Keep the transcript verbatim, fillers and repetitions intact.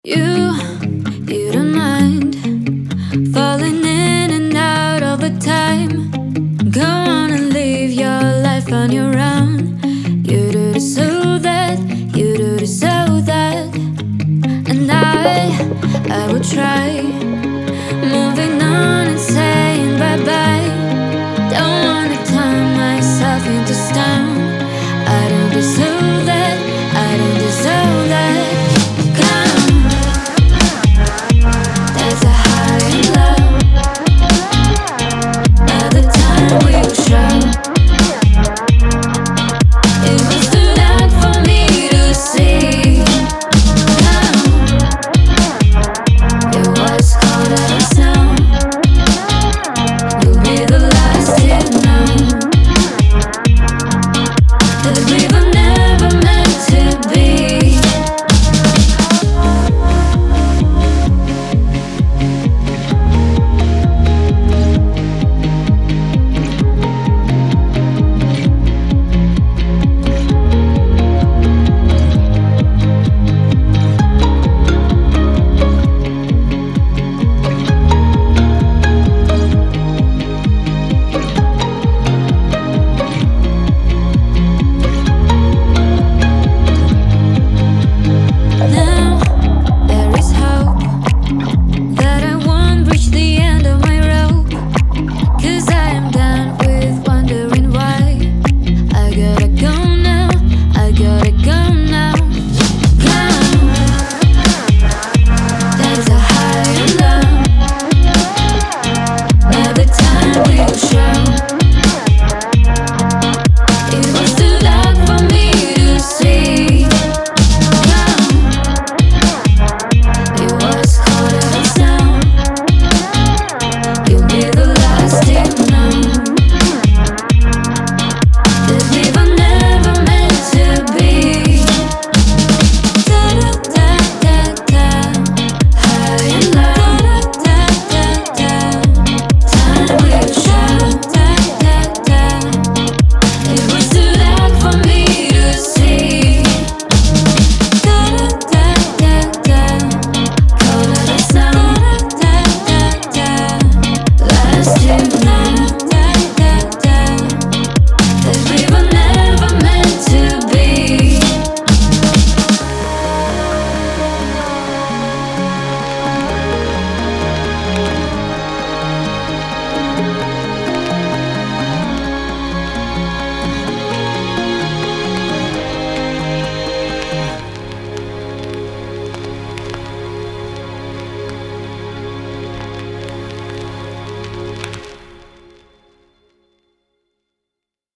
You, you don't mind falling in and out all the time. Go on and live your life on your own. You do this so that, you do this so that. And I, I will try